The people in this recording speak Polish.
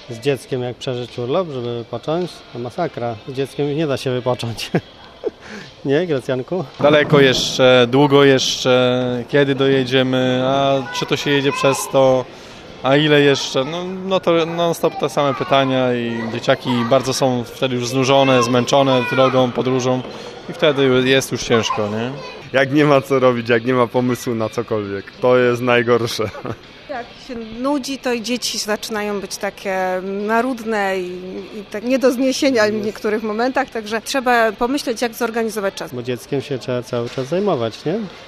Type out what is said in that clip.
Z dzieckiem jak przeżyć urlop, żeby wypocząć, to masakra. Z dzieckiem nie da się wypocząć. Nie, Gracjanku? Daleko jeszcze, długo jeszcze, kiedy dojedziemy, a czy to się jedzie przez to, a ile jeszcze? No to non-stop te same pytania i dzieciaki bardzo są wtedy już znużone, zmęczone drogą, podróżą i wtedy jest już ciężko, nie? Jak nie ma co robić, jak nie ma pomysłu na cokolwiek, to jest najgorsze. Jak się nudzi, to i dzieci zaczynają być takie marudne i tak nie do zniesienia w niektórych momentach, także trzeba pomyśleć, jak zorganizować czas. Bo dzieckiem się trzeba cały czas zajmować, nie?